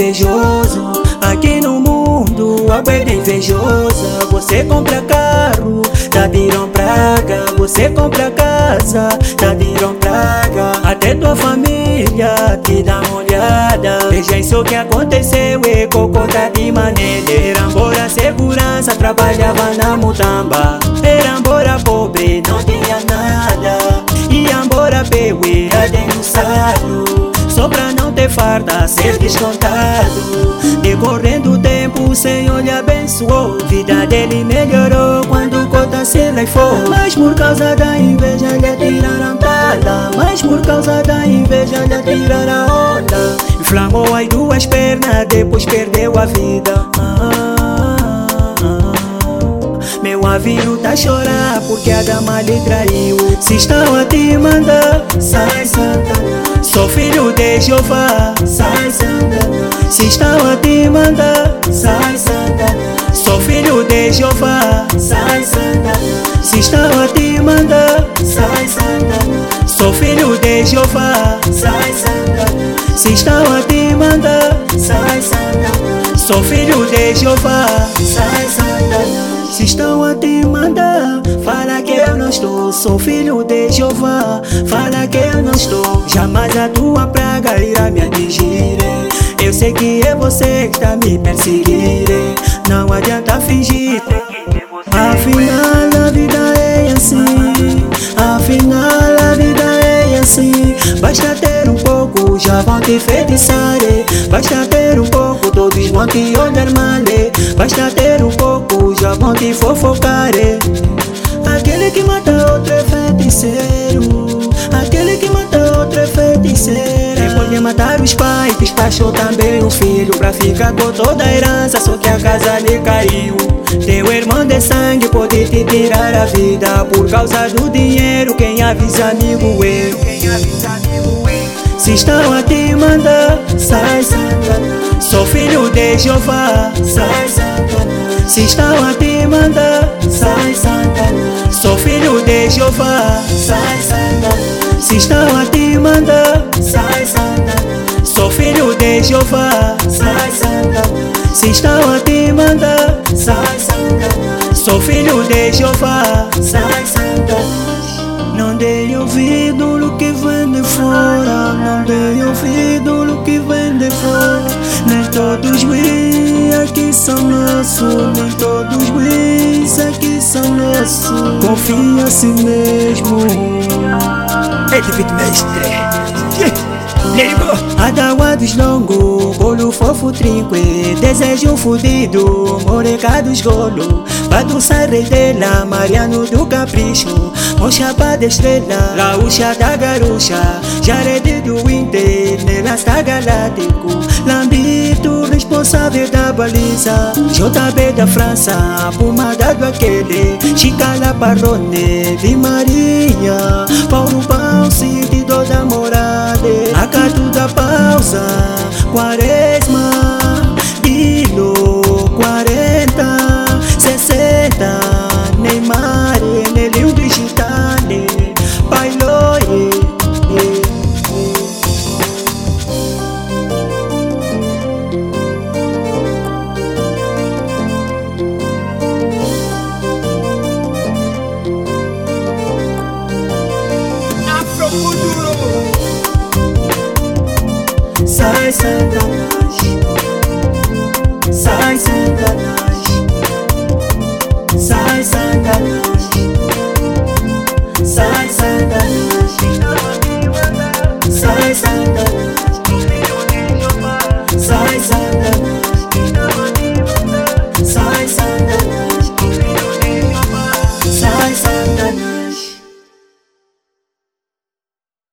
invejoso. Aqui no mundo algo é de invejosa. Você compra carro, tá virão praga. Você compra casa, tá virão praga. Até tua família te dá uma olhada. Veja isso que aconteceu e cocota de maneira. Era embora segurança, trabalhava na mutamba. Era embora pobre, não tinha nada. E embora beue, era denunciado. Só pra não ter farda, ser descontado. Decorrendo o tempo, o Senhor lhe abençoou. Vida dele melhorou quando o cota se leifou. Mas por causa da inveja lhe atiraram bala. Mas por causa da inveja lhe atiraram onda. Inflamou as duas pernas, depois perdeu a vida. Meu avião tá a chorar porque a dama lhe traiu. Se estão a te mandar, sai Satanás. Sou filho de Jeová, sai Satanás. Se estão a te mandar, sai Satanás. Sou filho de Jeová, sai Satanás. Se estão a te mandar, sai Satanás. Sou filho de Jeová, sai Satanás. Se estão a te mandar, sai Satanás. Sou filho de Jeová, sai Satanás. Se estão a te mandar, fala que eu não estou. Sou filho de Jeová, fala que eu não estou. Jamais a tua praga irá me atingir. Eu sei que é você que está me perseguir. Não adianta fingir, afinal a vida é assim. Afinal a vida é assim. Basta ter um pouco, já vão te feitiçar. Basta ter um pouco, todos vão te olhar mal. Basta ter um pouco, já vão te fofocar. Aquele que mata outro é feiticeiro. Aquele que mata outro é feiticeiro. Depois de matar os pais, despachou também o filho pra ficar com toda a herança, só que a casa lhe caiu. Teu irmão de sangue pode te tirar a vida por causa do dinheiro. Quem avisa amigo eu. Se estão a te mandar, sai Satanás. Sou filho de Jeová, sai Satanás. Se estão a te mandar, sai Satanás. Sou filho de Jeová, sai Satanás. Se estão a te mandar, sai Satanás. Sou filho de Jeová, sai Satanás. Se estão a te mandar, sai Satanás. Sou filho de Jeová, sai Satanás. Não dei ouvido no que vem de fora. Não dei ouvido no que vem de fora. Nem todos os ruins aqui são nossos. Nem todos os ruins aqui são nossos. Confia a si mesmo. Ei, David Mestre. Adaguados longo, bolo fofo trinque. Desejo fudido, morecados golo. Baduça rei dela, Mariano do Capricho. Mochapa da estrela, Laúcha da Garucha. Jarede do Inter, nela está galáctico. Lambito, responsável da baliza. JB da França, pomada do aquele. Chica Laparrone, Di Maria. Paulo Pão, sentido da morada. Acato da pausa, Quaresma. Dilo, 40, 60. Neymar, Nelio digital. Bailoie. Afro Futuro. Sai Satanás.